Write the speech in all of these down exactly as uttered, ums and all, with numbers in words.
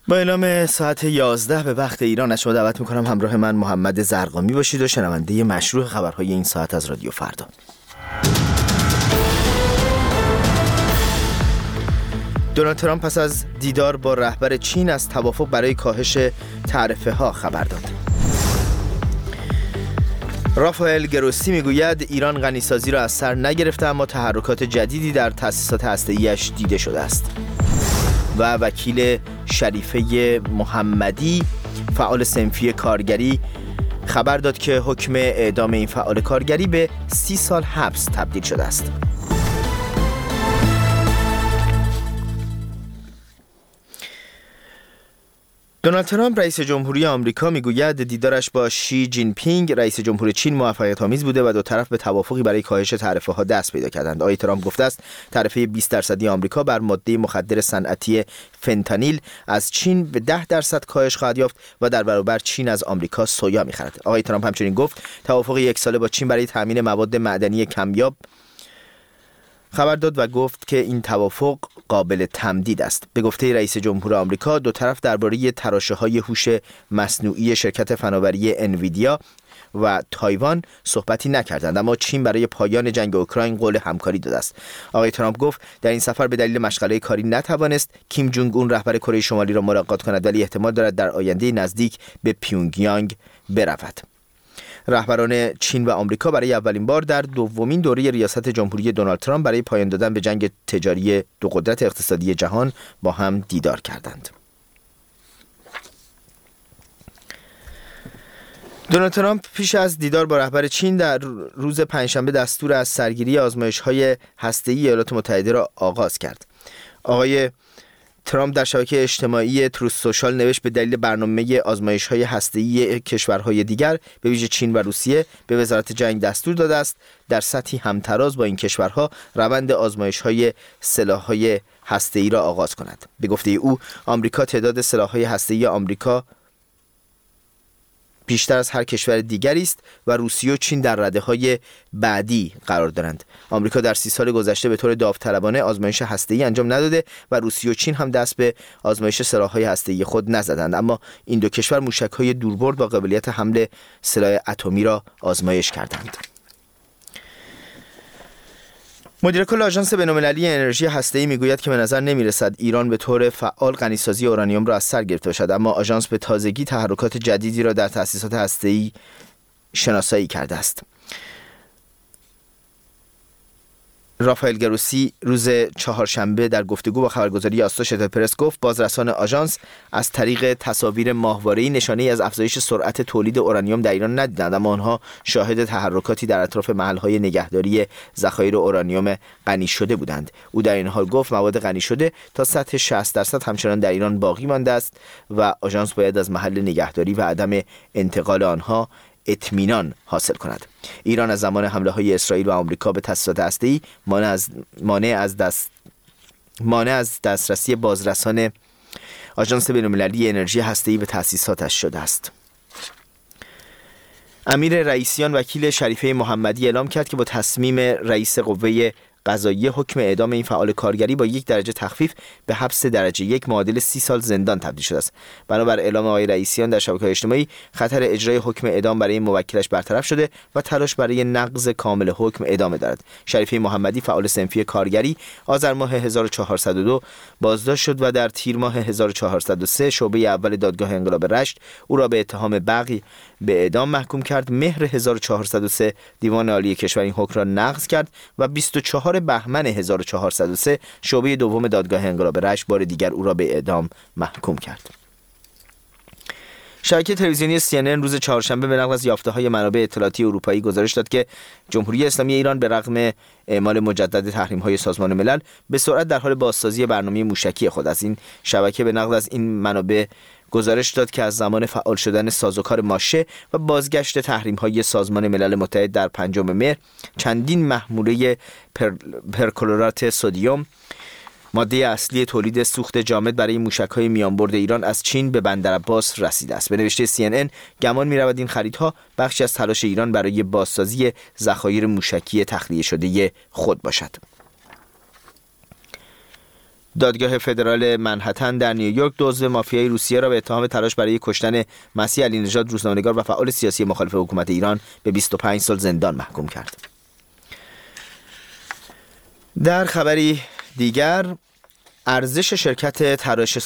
با اعلام ساعت یازده به وقت ایران از شما دعوت میکنم همراه من محمد زرقامی باشید و شنونده مشروع خبرهای این ساعت از رادیو فردا. دونالد ترامپ پس از دیدار با رهبر چین از توافق برای کاهش تعرفه ها خبر داد. رافائل گروسی میگوید ایران غنیسازی را از سر نگرفته، اما تحرکات جدیدی در تأسیسات هسته‌ای‌اش دیده شده است. و وکیل شریفه محمدی فعال صنفی کارگری خبر داد که حکم اعدام این فعال کارگری به سی سال حبس تبدیل شده است. دونالد ترامپ رئیس جمهوری آمریکا میگوید دیدارش با شی جین پینگ رئیس جمهور چین موفقیت آمیز بوده و دو طرف به توافقی برای کاهش تعرفه ها دست پیدا کردند. آقای ترامپ گفته است تعرفه بیست درصدی آمریکا بر ماده مخدر صنعتی فنتانیل از چین به ده درصد کاهش خواهد یافت و در برابر چین از آمریکا سویا می‌خرد. آقای ترامپ همچنین گفت توافق یک ساله با چین برای تامین مواد معدنی کمیاب خبر داد و گفت که این توافق قابل تمدید است. به گفته رئیس جمهور آمریکا دو طرف درباره تراشه‌های هوش مصنوعی شرکت فناوری انویدیا و تایوان صحبتی نکردند، اما چین برای پایان جنگ اوکراین قول همکاری داده است. آقای ترامپ گفت در این سفر به دلیل مشغله کاری نتوانست کیم جونگ اون رهبر کره شمالی را ملاقات کند، ولی احتمال دارد در آینده نزدیک به پیونگیانگ برود. رهبران چین و آمریکا برای اولین بار در دومین دوره ریاست جمهوری دونالد ترامپ برای پایان دادن به جنگ تجاری دو قدرت اقتصادی جهان با هم دیدار کردند. دونالد ترامپ پیش از دیدار با رهبر چین در روز پنجشنبه دستور از سرگیری آزمایش‌های هسته‌ای ایالات متحده را آغاز کرد. آقای ترامپ در شبکه اجتماعی تروث سوشال نوشت به دلیل برنامه آزمایش‌های هسته‌ای کشورهای دیگر به ویژه چین و روسیه به وزارت جنگ دستور داده است در سطحی همتراز با این کشورها روند آزمایش‌های سلاح‌های هسته‌ای را آغاز کند. به گفته او آمریکا تعداد سلاح‌های هسته‌ای آمریکا بیشتر از هر کشور دیگری است و روسیه و چین در رده‌های بعدی قرار دارند. آمریکا در سی سال گذشته به طور داوطلبانه آزمایش هسته‌ای انجام نداده و روسیه و چین هم دست به آزمایش سلاح‌های هسته‌ای خود نزدند، اما این دو کشور موشک‌های دوربرد با قابلیت حمل سلاح اتمی را آزمایش کردند. مدیر کل آژانس بین‌المللی انرژی هسته‌ای میگوید که به نظر نمی‌رسد ایران به طور فعال غنیسازی اورانیوم را از سر گرفته باشد، اما آژانس به تازگی تحرکات جدیدی را در تأسیسات هسته‌ای شناسایی کرده است. رافائل گروسی روز چهارشنبه در گفتگو با خبرگزاری آسوشیتد پرس گفت بازرسان آژانس از طریق تصاویر ماهواره‌ای نشانه‌ای از افزایش سرعت تولید اورانیوم در ایران ندیدند، اما آنها شاهد تحرکاتی در اطراف محل‌های نگهداری ذخایر اورانیوم غنی شده بودند. او در این حال گفت مواد غنی شده تا سطح شصت درصد همچنان در ایران باقی مانده است و آژانس باید از محل نگهداری و عدم انتقال آنها اطمینان حاصل کند. ایران از زمان حمله‌های اسرائیل و آمریکا به تأسیسات هسته‌ای مانع از مانع از دست مانع از دسترسی بازرسان آژانس بین‌المللی انرژی هسته‌ای به تأسیساتش شده است. امیر رئیسیان وکیل شریفه محمدی اعلام کرد که با تصمیم رئیس قوه قضاییه حکم اعدام این فعال کارگری با یک درجه تخفیف به حبس درجه یک معادل سی سال زندان تبدیل شده است. بنابر اعلام آقای رئیسیان در شبکه‌های اجتماعی خطر اجرای حکم اعدام برای موکلش برطرف شده و تلاش برای نقض کامل حکم ادامه دارد. شریفه محمدی فعال صنفی کارگری آذر ماه هزار و چهارصد و دو بازداشت شد و در تیر ماه هزار و چهارصد و سه شعبه اول دادگاه انقلاب رشت او را به اتهام بغی به اعدام محکوم کرد. مهر هزار و چهارصد و سه دیوان عالی کشور این حکم را نقض کرد و بیست و چهار بهمن هزار و چهارصد و سه شعبه دوم دادگاه انقلاب رشت بار دیگر او را به اعدام محکوم کرد. شبکه تلویزیونی سی ان ان روز چهارشنبه به نقل از یافته‌های منابع اطلاعاتی اروپایی گزارش داد که جمهوری اسلامی ایران به رغم اعمال مجدد تحریم‌های سازمان ملل به سرعت در حال بازسازی برنامه موشکی خود است. این شبکه به نقل از این منابع گزارش داد که از زمان فعال شدن سازوکار ماشه و بازگشت تحریم‌های سازمان ملل متحد در پنجم مهر چندین محموله پر... پرکلورات سدیم ماده اصلی تولید سوخت جامد برای موشک‌های میانبرد ایران از چین به بندرعباس رسیده است. به نوشته سی ان ان گمان می‌رود این خریدها بخشی از تلاش ایران برای بازسازی ذخایر موشکی تخلیه شده خود باشد. دادگاه فدرال منهتن در نیویورک دزد مافیای روسیه را به اتهام تلاش برای کشتن مسیح علی نژاد روزنامه‌نگار و فعال سیاسی مخالف حکومت ایران به بیست و پنج سال زندان محکوم کرد. در خبری دیگر، ارزش شرکت طراحی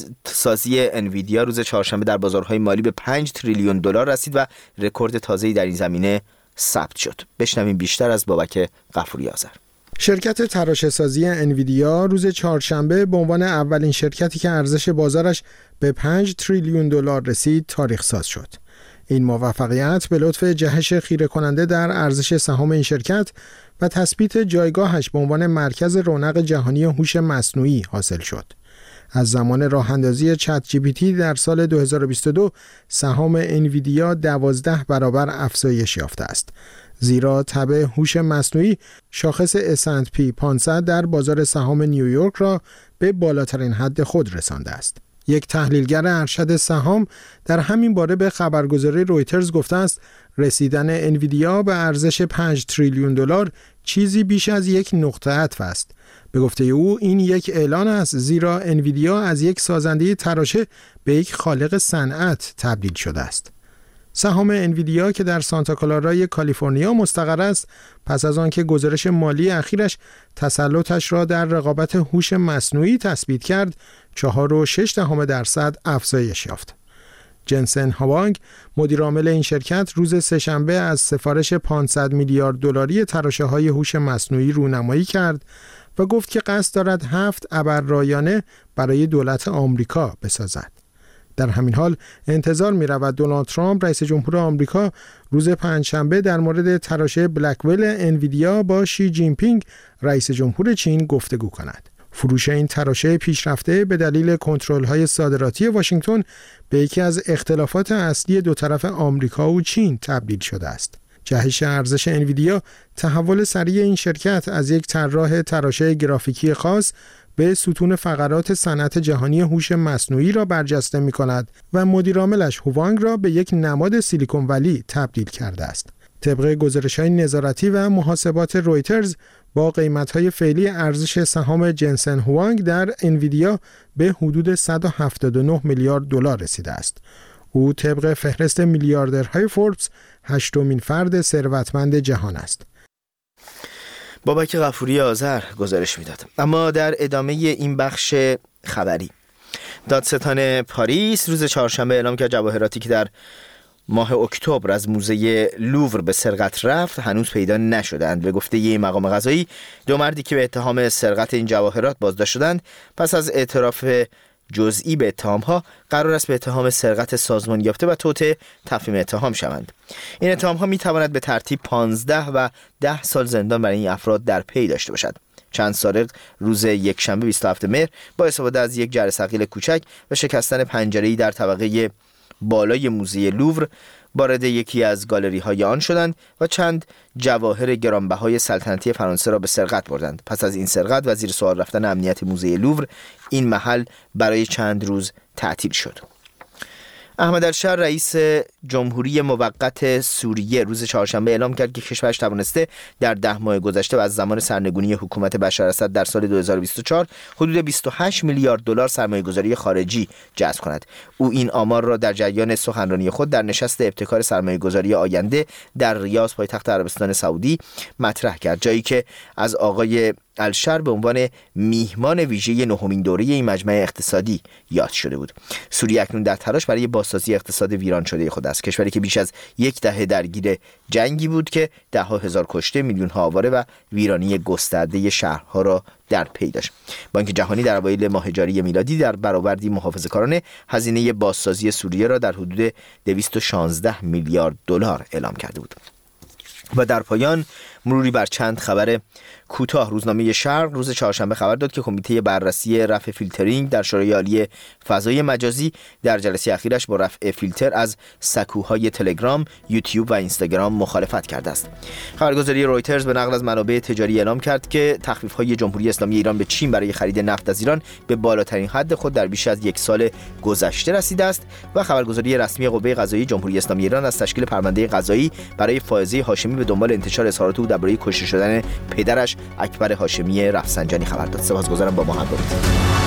سازی انویدیا روز چهارشنبه در بازارهای مالی به پنج تریلیون دلار رسید و رکورد تازه‌ای در این زمینه ثبت شد. بشنویم بیشتر از بابک غفوری آذر. شرکت طراحی سازی انویدیا روز چهارشنبه به عنوان اولین شرکتی که ارزش بازارش به پنج تریلیون دلار رسید تاریخ ساز شد. این موفقیت به لطف جهش خیره کننده در ارزش سهام این شرکت و تثبیت جایگاهش به عنوان مرکز رونق جهانی هوش مصنوعی حاصل شد. از زمان راه اندازی چت جی پی تی در سال دو هزار و بیست و دو سهام انویدیا دوازده برابر افزایش یافته است، زیرا تبع هوش مصنوعی شاخص اس اند پی پانصد در بازار سهام نیویورک را به بالاترین حد خود رسانده است. یک تحلیلگر ارشد سهام در همین باره به خبرگزاری رویترز گفته است رسیدن انویدیا به ارزش پنج تریلیون دلار چیزی بیش از یک نقطه عطف است. به گفته او این یک اعلان است، زیرا انویدیا از یک سازنده تراشه به یک خالق صنعت تبدیل شده است. سهام انویدیا که در سانتا کلارای کالیفرنیا مستقر است، پس از آنکه گزارش مالی اخیرش تسلطش را در رقابت هوش مصنوعی تثبیت کرد، چهار و شش دهم درصد افزایش یافت. جنسن هوانگ، مدیر عامل این شرکت، روز سه‌شنبه از سفارش پانصد میلیارد دلاری تراشه‌های هوش مصنوعی رونمایی کرد و گفت که قصد دارد هفت ابررایانه برای دولت آمریکا بسازد. در همین حال انتظار می رود دونالد ترامپ رئیس جمهور آمریکا روز پنجشنبه در مورد تراشه بلکول انویدیا با شی جین پینگ رئیس جمهور چین گفتگو کند. فروش این تراشه پیشرفته به دلیل کنترل‌های صادراتی واشنگتن به یکی از اختلافات اصلی دو طرف آمریکا و چین تبدیل شده است. جهش ارزش انویدیا تحول سریع این شرکت از یک طراح تراشه گرافیکی خاص به ستون فقرات صنعت جهانی هوش مصنوعی را برجسته می‌کند و مدیر عاملش هوانگ را به یک نماد سیلیکون ولی تبدیل کرده است. طبق گزارش‌های نظارتی و محاسبات رویترز، با قیمت‌های فعلی ارزش سهام جنسن هوانگ در انویدیا به حدود صد و هفتاد و نه میلیارد دلار رسیده است. او طبق فهرست میلیاردرهای فوربس هشتمین فرد ثروتمند جهان است. بابک غفوری آذر گزارش میداد. اما در ادامه این بخش خبری، دادستان پاریس روز چهارشنبه اعلام کرد جواهراتی که در ماه اکتبر از موزه لوور به سرقت رفت هنوز پیدا نشدند. به گفته یه مقام قضایی، دو مردی که به اتهام سرقت این جواهرات بازداشت شدند پس از اعتراف جزئی به اتهام‌ها قرار است به اتهام سرقت سازمان یافته و توطئه تفهیم اتهام شوند. این اتهام‌ها می‌تواند به ترتیب پانزده و ده سال زندان برای این افراد در پی داشته باشد. چند سارق روز یکشنبه بیست و هفتم مهر با استفاده از یک جره ثقیل کوچک و شکستن پنجره‌ای در طبقه بالای موزه لوور وارد یکی از گالری‌های آن شدند و چند جواهر گرانبهای سلطنتی فرانسه را به سرقت بردند. پس از این سرقت و زیر سوال رفتن امنیت موزه لوور، این محل برای چند روز تعطیل شد. احمد الشر رئیس جمهوری موقت سوریه روز چهارشنبه اعلام کرد که کشورش توانسته در ده ماه گذشته و از زمان سرنگونی حکومت بشار اسد در سال دو هزار و بیست و چهار حدود بیست و هشت میلیارد دلار سرمایه‌گذاری خارجی جذب کند. او این آمار را در جریان سخنرانی خود در نشست ابتکار سرمایه‌گذاری آینده در ریاض پایتخت عربستان سعودی مطرح کرد، جایی که از آقای الشر به عنوان میهمان ویژه نهمین دوره این مجمع اقتصادی یاد شده بود. سوریه اکنون در تلاش برای بازسازی اقتصاد ویران شده خود است. کشوری که بیش از یک دهه درگیر جنگی بود که ده ها هزار کشته، میلیون ها آواره و ویرانی گسترده شهرها را در پی داشت. بانک جهانی در اوایل ماه جاری میلادی در برآوردی محافظه‌کارانه هزینه بازسازی سوریه را در حدود دویست و شانزده میلیارد دلار اعلام کرده بود. و در پایان مروری بر چند خبر کوتاه. روزنامه شرق روز چهارشنبه خبر داد که کمیته بررسی رفع فیلترینگ در شورای عالی فضای مجازی در جلسه اخیرش با رفع فیلتر از سکوهای تلگرام، یوتیوب و اینستاگرام مخالفت کرده است. خبرگزاری رویترز به نقل از منابع تجاری اعلام کرد که تخفیف‌های جمهوری اسلامی ایران به چین برای خرید نفت از ایران به بالاترین حد خود در بیش از یک سال گذشته رسیده است و خبرگزاری رسمی قوه قضاییه جمهوری اسلامی ایران از تشکیل پرونده قضایی برای فائزه هاشمی به دنبال انتشار اظهارات او درباره کشته شدن پدرش اکبر هاشمی رفسنجانی خبر داد. سپاسگزارم با ما همراه بودید.